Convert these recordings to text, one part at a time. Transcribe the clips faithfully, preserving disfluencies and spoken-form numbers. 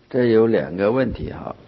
这有两个问题哈。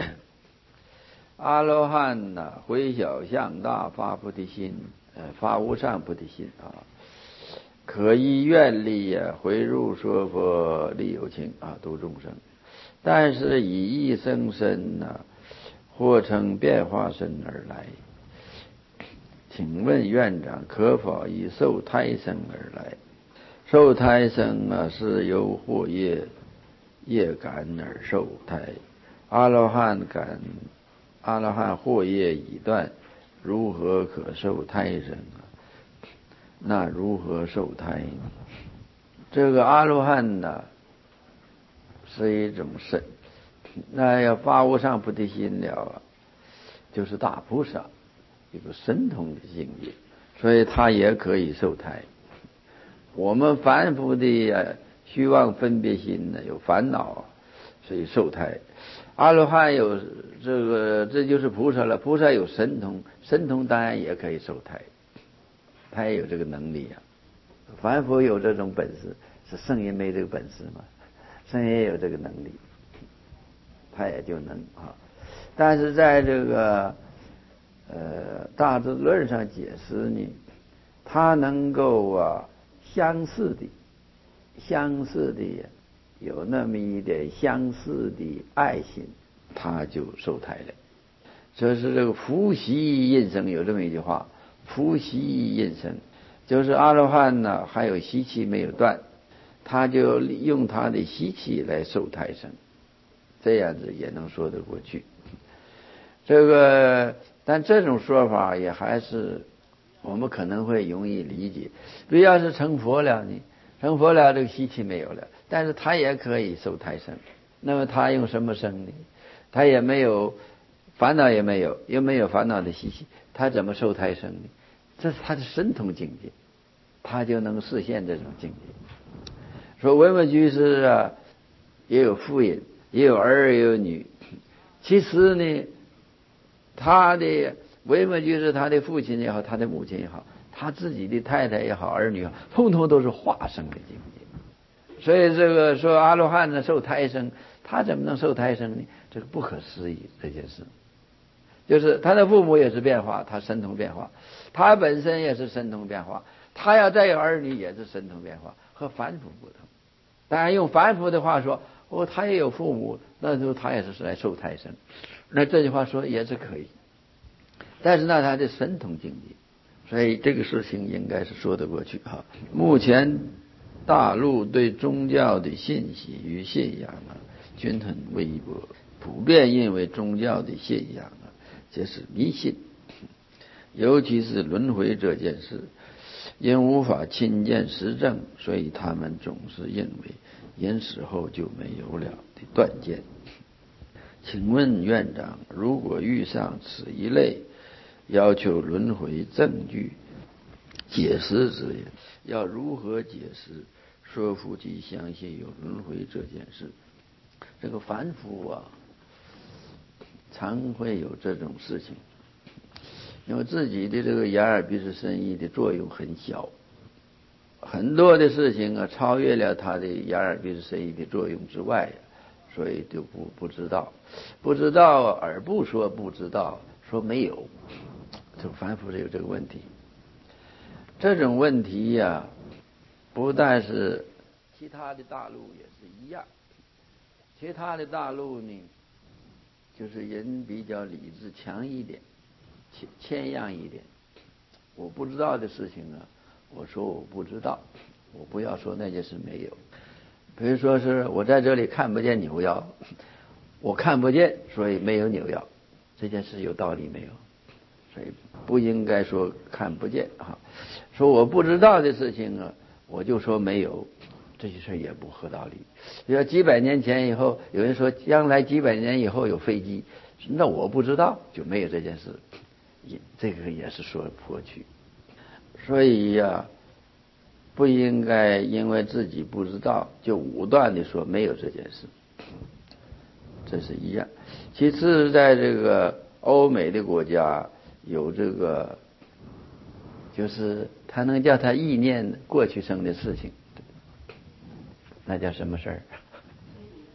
阿罗汉呢、啊，回小向大，发菩提心，呃，发无上菩提心啊，可以愿力啊，回入说佛利有情啊，度众生。但是以一生身呢，或成变化身而来。请问院长，可否以受胎生而来？受胎生啊，是由惑业业感而受胎。阿罗汉感。阿罗汉惑业已断，如何可受胎生啊？那如何受胎呢？这个阿罗汉呢，是一种神，那要发无上菩提心了，就是大菩萨，一个神通的境界，所以他也可以受胎。我们凡夫的啊虚妄分别心呢，有烦恼，所以受胎。阿罗汉有这个，这就是菩萨了。菩萨有神通，神通当然也可以受胎，他也有这个能力啊。凡夫有这种本事，是圣人没这个本事嘛？圣人也有这个能力，他也就能啊。但是在这个呃大智论上解释呢，他能够啊相似的、相似的。有那么一点相似的爱心，他就受胎了。这是这个福习印生，有这么一句话，福习印生，就是阿罗汉呢还有习气没有断，他就用他的习气来受胎生，这样子也能说得过去。这个但这种说法也还是我们可能会容易理解。比如要是成佛了呢，成佛了这个习气没有了，但是他也可以受胎生。那么他用什么生呢？他也没有烦恼，也没有，又没有烦恼的习气，他怎么受胎生呢？这是他的神通境界，他就能实现这种境界。说文文居士啊，也有妇人，也有儿，也有女。其实呢，他的文文居士，他的父亲也好，他的母亲也好，他自己的太太也好，儿女也好，通通都是化生的境界。所以这个说阿罗汉呢受胎生，他怎么能受胎生呢？这个不可思议这件事，就是他的父母也是变化，他神通变化，他本身也是神通变化，他要再有儿女也是神通变化，和凡夫不同。当然用凡夫的话说，哦，他也有父母，那时候他也是来受胎生，那这句话说也是可以。但是呢，他的神通境界，所以这个事情应该是说得过去哈。目前大陆对宗教的信息与信仰啊，均很微薄，普遍认为宗教的信仰啊，这是迷信，尤其是轮回这件事，因无法亲见实证，所以他们总是认为人死后就没有了的断见。请问院长，如果遇上此一类要求轮回证据解释之人，要如何解释说服其相信有轮回这件事？这个凡夫啊，常会有这种事情，因为自己的这个眼耳鼻舌身意的作用很小，很多的事情啊超越了他的眼耳鼻舌身意的作用之外，所以就不不知道，不知道而不说不知道，说没有，这个凡夫是有这个问题。这种问题呀、啊，不但是其他的大陆也是一样，其他的大陆呢，就是人比较理智强一点，谦谦让一点。我不知道的事情啊，我说我不知道，我不要说那件事没有。比如说是我在这里看不见扭腰，我看不见，所以没有扭腰，这件事有道理没有？所以不应该说看不见啊。说我不知道的事情啊，我就说没有，这些事也不合道理。要几百年前以后，有人说将来几百年以后有飞机，那我不知道就没有这件事，也这个也是说不过去。所以呀、啊，不应该因为自己不知道就武断的说没有这件事，这是一样。其次，在这个欧美的国家有这个，就是他能叫他意念过去生的事情，那叫什么事儿？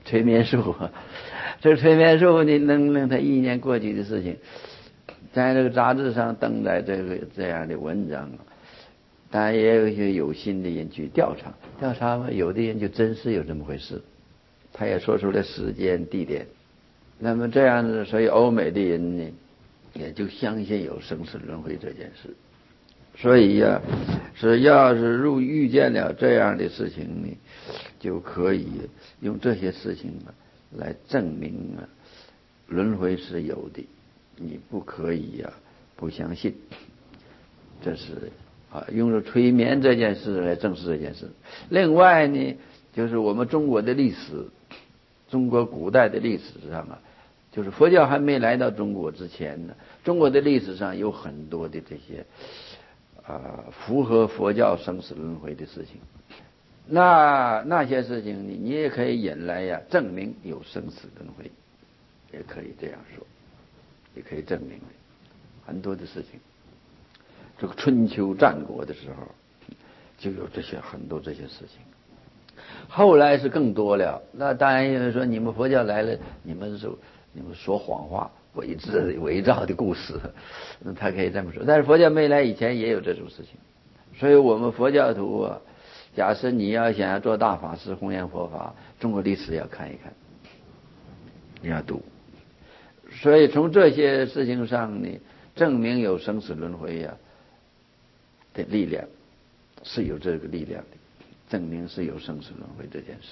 催眠术，这个催眠术你能让他意念过去的事情，在这个杂志上登载这个这样的文章，当然也有一些有心的人去调查，调查嘛，有的人就真是有这么回事，他也说出了时间地点。那么这样子，所以欧美的人呢，也就相信有生死轮回这件事。所以呀、啊，是要是入遇见了这样的事情呢，就可以用这些事情啊来证明啊，轮回是有的，你不可以呀、啊、不相信。这是啊，用了催眠这件事来证实这件事。另外呢，就是我们中国的历史，中国古代的历史上啊，就是佛教还没来到中国之前呢，中国的历史上有很多的这些啊符合佛教生死轮回的事情。那那些事情呢，你也可以引来呀、啊，证明有生死轮回，也可以这样说，也可以证明很多的事情。这个春秋战国的时候，就有这些很多这些事情。后来是更多了，那当然有人说你们佛教来了，你们是你们说谎话、伪制、伪造的故事，他可以这么说。但是佛教没来以前也有这种事情，所以我们佛教徒啊，假设你要想要做大法师、弘扬佛法，中国历史要看一看，你要读。所以从这些事情上呢，证明有生死轮回呀、啊。的力量是有这个力量的，证明是有生死轮回这件事。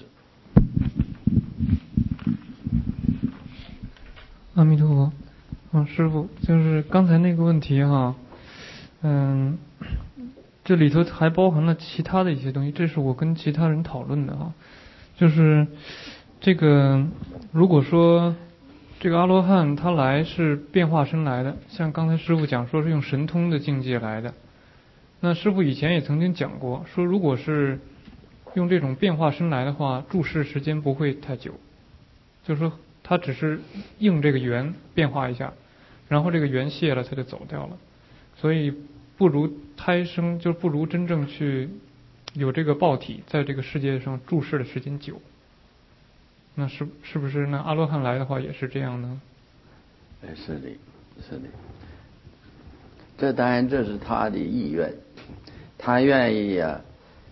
阿弥陀佛。嗯，师父，就是刚才那个问题哈，嗯，这里头还包含了其他的一些东西，这是我跟其他人讨论的哈，就是这个如果说这个阿罗汉他来是变化身来的，像刚才师父讲说是用神通的境界来的。那师父以前也曾经讲过，说如果是用这种变化身来的话，住世时间不会太久，就是说他只是应这个缘变化一下，然后这个缘谢了他就走掉了，所以不如胎生，就不如真正去有这个报体在这个世界上住世的时间久。那是是不是那阿罗汉来的话也是这样呢？ 哎，是的，是的。这当然这是他的意愿，他愿意呀、啊，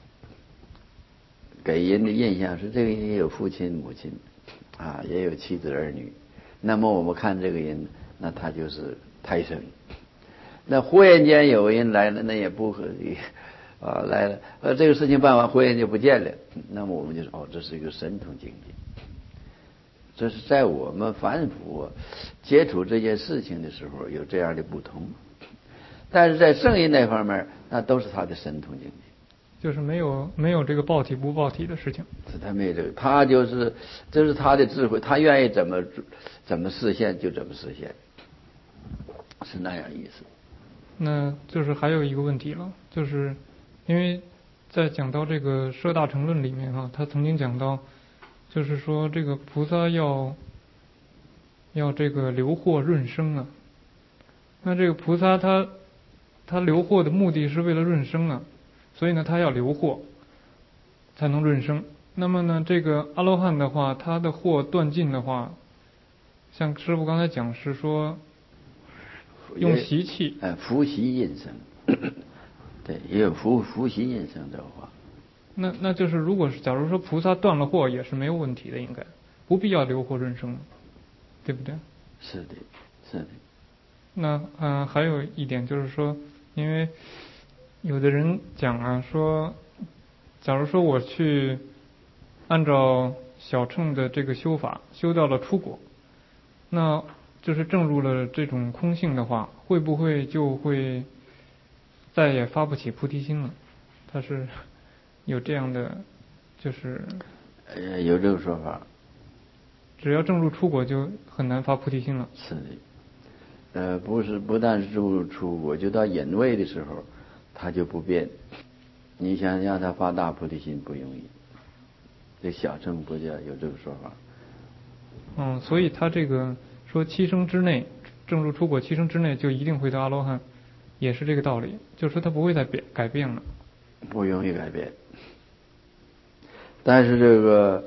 给人的印象是这个人也有父亲母亲，啊，也有妻子儿女。那么我们看这个人，那他就是胎生。那忽然间有人来了，那也不可以啊，来了，呃，这个事情办完，忽然就不见了。那么我们就说，哦，这是一个神通境界。这是在我们凡夫接触这件事情的时候有这样的不同。但是在圣人那方面，那都是他的神通境界， 就是没有没有这个报体不报体的事情。 是他没有这个，他就是这是他的智慧，他愿意怎么怎么实现就怎么实现，是那样意思。 那就是还有一个问题了，就是因为在讲到这个《摄大乘论》里面啊，他曾经讲到，就是说这个菩萨要要这个留祸润生啊。那这个菩萨他他留祸的目的是为了润生啊，所以呢他要留祸才能润生。那么呢这个阿罗汉的话，他的祸断尽的话，像师父刚才讲是说用习气， 哎，福习阴生，对，也有福福习阴生这话。 那那就是如果是假如说菩萨断了祸也是没有问题的，应该不必要留祸润生，对不对？ 是的，是的。 那嗯、呃，还有一点就是说，因为有的人讲啊，说，假如说我去按照小乘的这个修法修到了出果，那就是证入了这种空性的话，会不会就会再也发不起菩提心了？他是有这样的，就是呃，有这个说法。 只要证入出果就很难发菩提心了。 是的。呃，不是，不但是入出果，就到隐位的时候，他就不变。你想让他发大菩提心不容易。这小乘佛教有这个说法。 嗯，所以他这个说七生之内，证入出果七生之内就一定会得阿罗汉，也是这个道理，就是说他不会再变改变了。 不容易改变。但是这个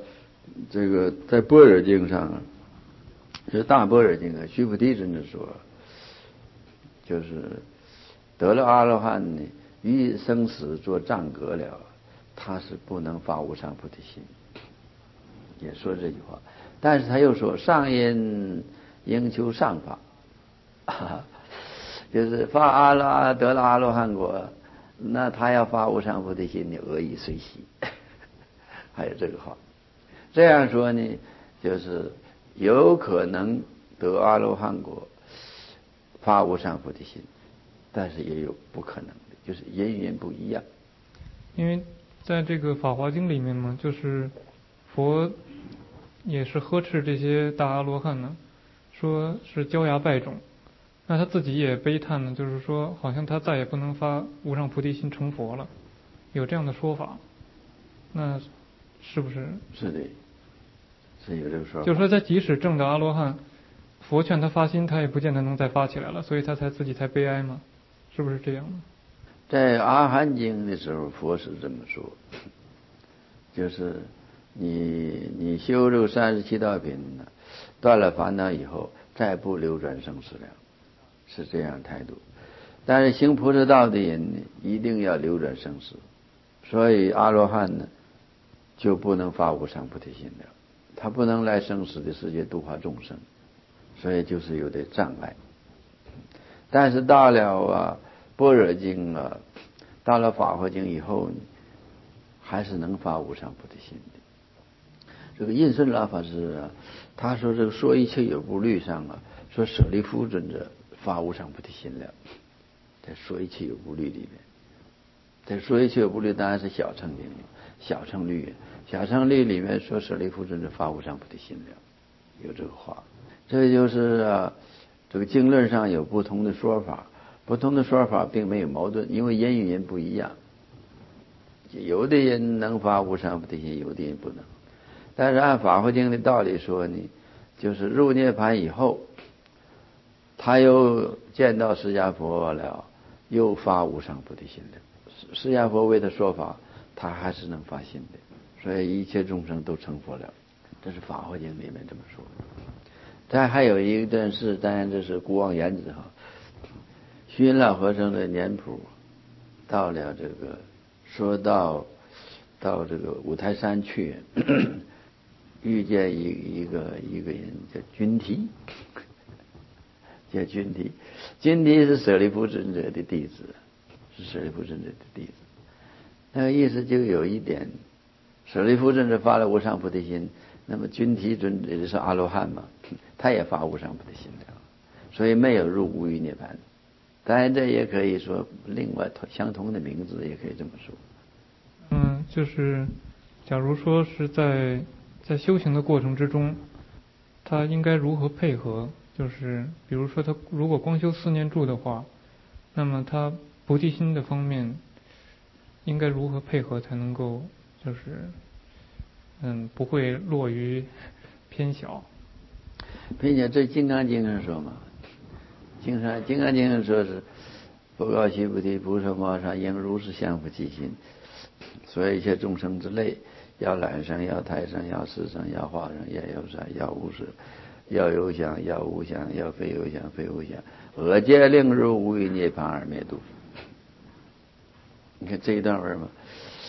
这个在般若经上啊，这大般若经啊，须菩提尊者说，就是得了阿罗汉呢，于生死做障隔了，他是不能发无上菩提心。也说这句话，但是他又说上因应求上法，啊，就是发阿罗得了阿罗汉果，那他要发无上菩提心，你俄以随喜。还有这个话，这样说呢，就是有可能得阿罗汉果，发无上菩提心，但是也有不可能的，就是因缘不一样。 因为在这个《法华经》里面嘛，就是佛也是呵斥这些大阿罗汉呢，说是焦芽败种。那他自己也悲叹呢，就是说好像他再也不能发无上菩提心成佛了，有这样的说法。那是不是？ 是的，是有这个说法。 就是说他即使证得阿罗汉，佛劝他发心，他也不见得能再发起来了，所以他才自己才悲哀嘛，是不是这样的？ 在阿含经的时候，佛是这么说，就是你你修这个三十七道品呢，断了烦恼以后，再不流转生死了，是这样态度。但是行菩萨道的人呢，一定要流转生死，所以阿罗汉呢，就不能发无上菩提心了，他不能来生死的世界度化众生，所以就是有点障碍。但是到了啊般若经啊，到了法华经以后呢，还是能发无上菩提心的。这个印顺老法师啊，他说这个说一切有部律上啊，说舍利弗尊者发无上菩提心了，在说一切有部律里面，在说一切有部律当然是小乘经，小乘律，小乘律里面说舍利弗尊者发无上菩提心了，有这个话。这就是啊，这个经论上有不同的说法，不同的说法并没有矛盾，因为因与人不一样，有的人能发无上菩提心，有的人不能。但是按法华经的道理说呢，就是入涅槃以后，他又见到释迦佛了，又发无上菩提心的。释迦佛为他说法，他还是能发心的，所以一切众生都成佛了。这是法华经里面这么说的。再还有一段是，当然这是古往言之哈。虚云老和尚的年谱到了这个，说到到这个五台山去，遇见一一个一个人叫君提，叫君提，君提是舍利弗尊者的弟子，是舍利弗尊者的弟子。那个意思就有一点，舍利弗尊者发了无上菩提心，那么君提尊者是阿罗汉嘛，他也发无上菩提心了，所以没有入无余涅槃。当然这也可以说另外相同的名字，也可以这么说。 嗯，就是假如说是在在修行的过程之中，他应该如何配合？就是比如说他如果光修四念住的话，那么他菩提心的方面应该如何配合才能够就是嗯不会落于偏小？ 并且这《金刚经》上说嘛，经上《金刚经》上说是佛告须菩提，菩萨摩诃萨应如是降伏其心，所以一切众生之类，要懒生，要胎生，要死生，要化生，要有善，要无色，要有想，要无想，要非有想，非无想，我皆令入无余涅槃而灭度。你看这一段文嘛，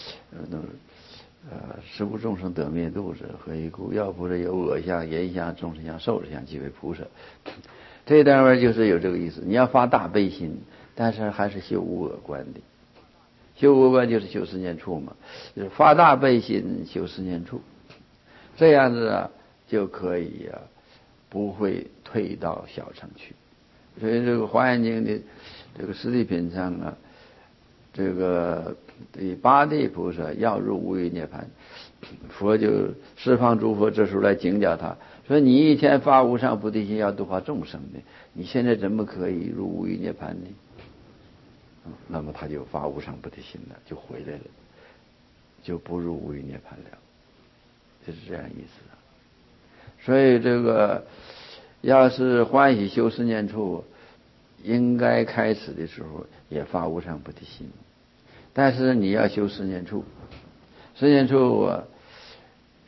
呃，十无众生得灭度者，何以故？要不是有我相、人相、众生相、寿者相，即为菩萨。这一段文就是有这个意思。你要发大悲心，但是还是修无我观的。修无我观就是修四念处嘛，就是发大悲心，修四念处，这样子啊就可以啊，不会退到小乘去。所以这个《华严经》的这个十地品上啊，这个第八地菩萨要入无余涅槃，佛就十方诸佛这时候来警教他说：“你一天发无上菩提心，要度化众生的，你现在怎么可以入无余涅槃呢？”那么他就发无上菩提心了，就回来了，就不入无余涅槃了，就是这样意思。所以这个要是欢喜修四念处，应该开始的时候也发无上菩提心，但是你要修四念处，四念处啊，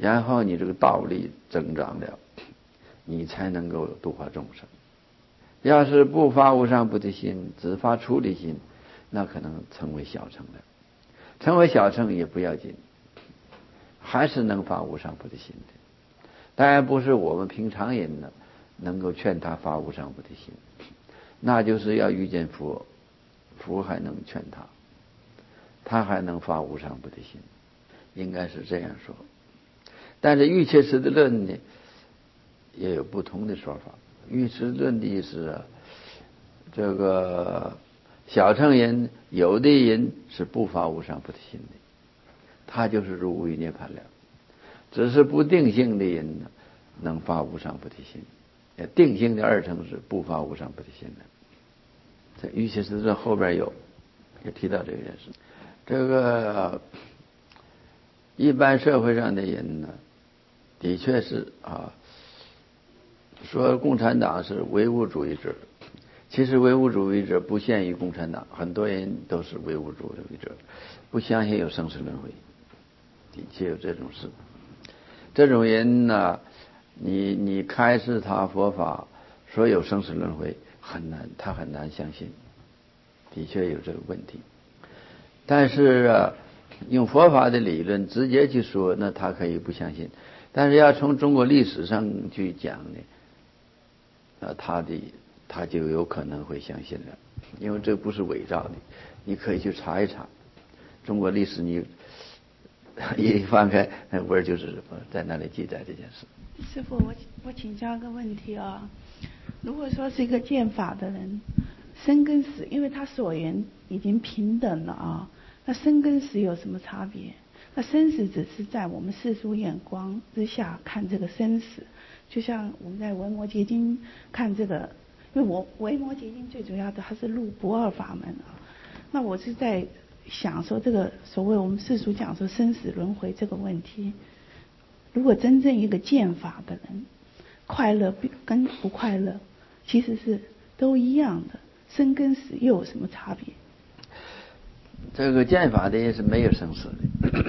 然后你这个道力增长了，你才能够度化众生。要是不发无上菩提心，只发出离心，那可能成为小乘了。成为小乘也不要紧，还是能发无上菩提心的。当然不是我们平常人呢能够劝他发无上菩提心，那就是要遇见佛，佛还能劝他，他还能发无上菩提心，应该是这样说。但是瑜伽师的论呢也有不同的说法。瑜伽论的意思啊，这个小乘人有的人是不发无上菩提心的，他就是入无余涅槃了。只是不定性的人呢能发无上菩提心，定性的二乘是不发无上菩提心的。在瑜伽师论后边有也提到这个件事。这个一般社会上的人呢，的确是啊，说共产党是唯物主义者，其实唯物主义者不限于共产党，很多人都是唯物主义者，不相信有生死轮回，的确有这种事。这种人呢，你你开示他佛法，说有生死轮回，很难，他很难相信，的确有这个问题。但是啊，用佛法的理论直接去说，那他可以不相信。但是要从中国历史上去讲呢，呃，他的他就有可能会相信了，因为这不是伪造的，你可以去查一查中国历史，你一翻开那文就是在那里记载这件事。 师父，我我请教一个问题啊，如果说是一个见法的人，生跟死，因为他所缘已经平等了啊，那生跟死有什么差别？那生死只是在我们世俗眼光之下看这个生死，就像我们在维摩诘经看这个，因为我维摩诘经最主要的它是入不二法门啊。那我是在想说，这个所谓我们世俗讲说生死轮回这个问题，如果真正一个见法的人，快乐跟不快乐其实是都一样的，生跟死又有什么差别？ 这个见法的也是没有生死的，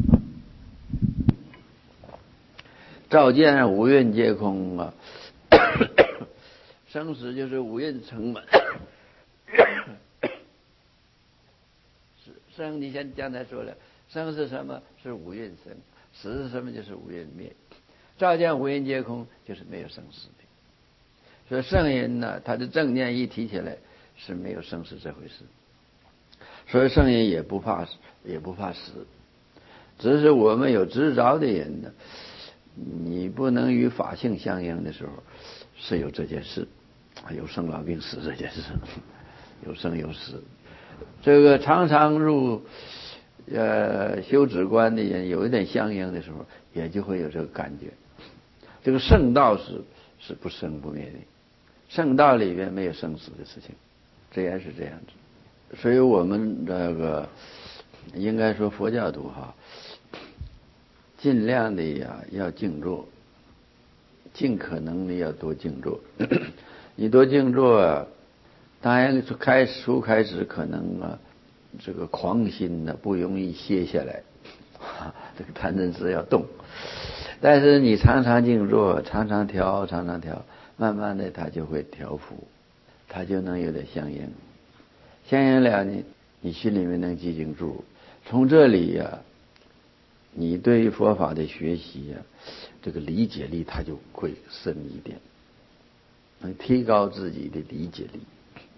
照见五蕴皆空啊，生死就是五蕴成本。生，你先刚才说了，生是什么？是五蕴生；死是什么？就是五蕴灭。照见五蕴皆空，就是没有生死的。所以圣人呢，他的正念一提起来，是没有生死这回事。所以圣人也不怕，也不怕死，只是我们有执着的人呢，你不能与法性相应的时候，是有这件事，有生老病死这件事，有生有死。这个常常入呃修止观的人，有一点相应的时候，也就会有这个感觉。这个圣道是是不生不灭的，圣道里面没有生死的事情，这也是这样子。所以我们这个应该说佛教徒哈，尽量的呀要静坐，尽可能的要多静坐。你多静坐啊，当然开初开始可能啊，这个狂心呢不容易歇下来，这个贪嗔痴要动。但是你常常静坐，常常调，常常调，慢慢的它就会调伏，它就能有点相应。相应了呢，你心里面能寂静住。从这里呀、啊，你对于佛法的学习呀、啊，这个理解力它就会深一点，能提高自己的理解力。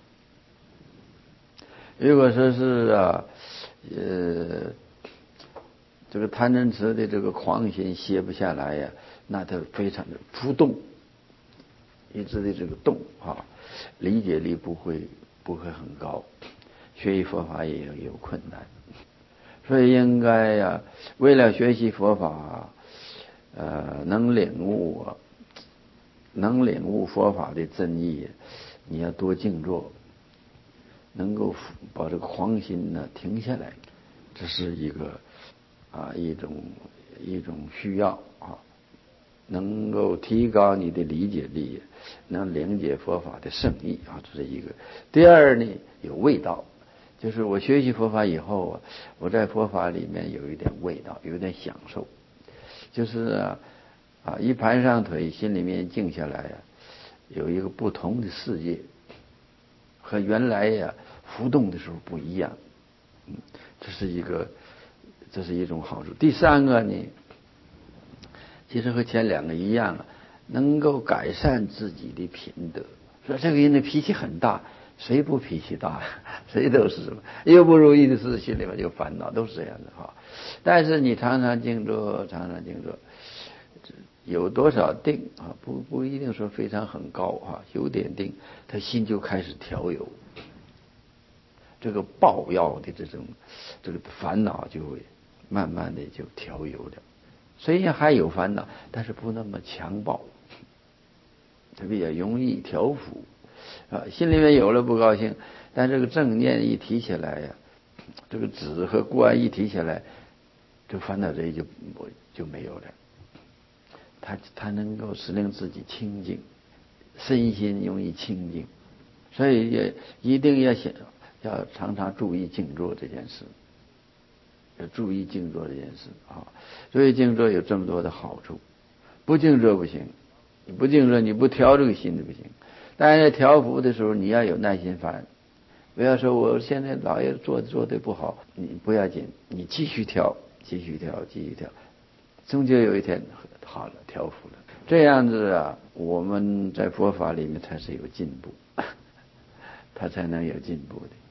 如果说是啊，呃，这个贪嗔痴的这个狂心歇不下来呀，那它非常的浮动，一直的这个动啊，理解力不会不会很高，学习佛法也有有困难。所以应该呀、啊，为了学习佛法，呃，能领悟啊，能领悟佛法的真意，你要多静坐，能够把这个狂心呢停下来，这是一个啊一种一种需要啊，能够提高你的理解力，能理解佛法的圣意啊，这是一个。第二呢，有味道。就是我学习佛法以后啊，我在佛法里面有一点味道，有一点享受。 就是啊啊一盘上腿，心里面静下来呀、啊，有一个不同的世界，和原来呀、啊、浮动的时候不一样。嗯，这是一个，这是一种好处。第三个呢，其实和前两个一样，能够改善自己的品德。说这个人的脾气很大，谁不脾气大？谁都是嘛。又不如意的事，心里面就烦恼，都是这样的哈。但是你常常静坐，常常静坐，有多少定啊？不不一定说非常很高啊，有点定，他心就开始调柔。这个暴要的这种这个烦恼就会慢慢的就调柔了。虽然还有烦恼，但是不那么强暴，它比较容易调伏啊。心里面有了不高兴，但这个正念一提起来呀，这个止和观一提起来，这烦恼这就就没有了。他他能够使令自己清净，身心容易清净，所以也一定要想要常常注意静坐这件事，要注意静坐这件事啊。所以静坐有这么多的好处，不静坐不行，你不静坐你不调这个心就不行。但是调伏的时候你要有耐心烦，不要说我现在老爷做做的不好，你不要紧，你继续调，继续调，继续调，终究有一天好了，调伏了。这样子啊，我们在佛法里面才是有进步，他才能有进步的。